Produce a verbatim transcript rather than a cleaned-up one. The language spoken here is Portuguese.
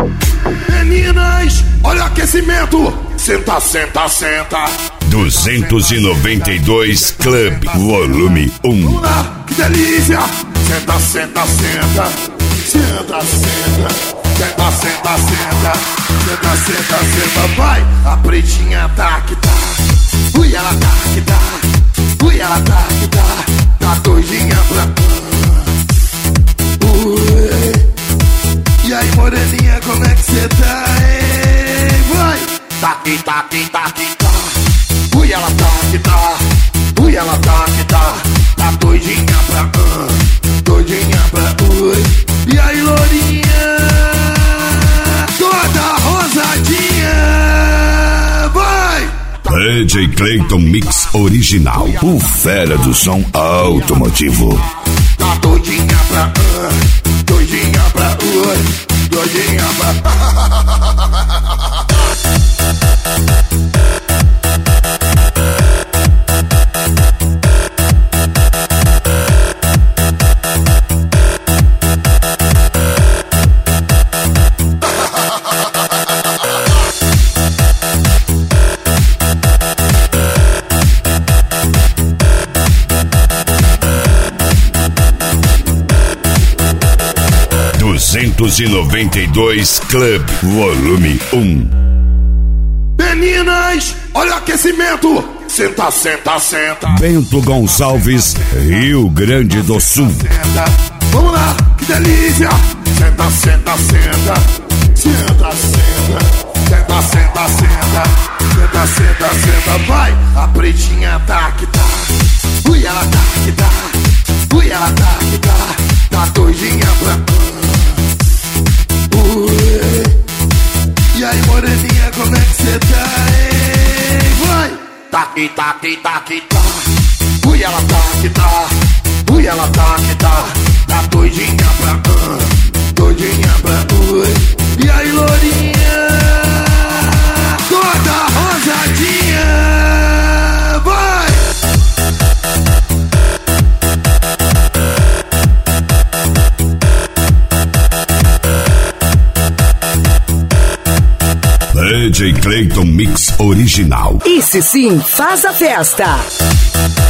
Meninas, olha o aquecimento. Senta, senta, senta. duzentos e noventa e dois Club, volume um. Vamos lá, que delícia. Senta, senta, senta. Senta, senta. Senta, senta, senta. Senta, senta, senta. Vai, a pretinha tá que tá. Ui, ela tá que tá. Ui, ela tá que tá. Tá doidinha pra ui. E aí, moreninha, como é que cê tá, hein? Vai! Tá que tá que tá que tá. Ui, ela tá que tá. Ui, ela tá que tá. Tá doidinha pra uh, doidinha pra ui. E aí, lourinha, toda rosadinha. Vai! D J Clayton Mix Original, o fera do som automotivo. Tá doidinha pra uh, doidinha pra ui. Doidinha pra duzentos e noventa e dois Club, volume um. Meninas, olha o aquecimento. Senta, senta, senta. Bento Gonçalves, Rio Grande do Sul. Senta. Vamos lá, que delícia. Senta, senta, senta. Senta, senta. Senta, senta, senta. Senta, senta, senta. Vai, a pretinha tá que tá. Ui, ela tá que tá. Ui, ela tá que tá. Tá doidinha pra ui. E aí, moreninha, como é que cê tá, hein? Vai! Tá que tá que tá que tá. Ui, ela tá que tá. Ui, ela tá que tá. Tá doidinha pra uh, doidinha pra ui. E aí, lourinha, toda rosadinha. Vai! D J Clayton Mix Original. Esse sim faz a festa.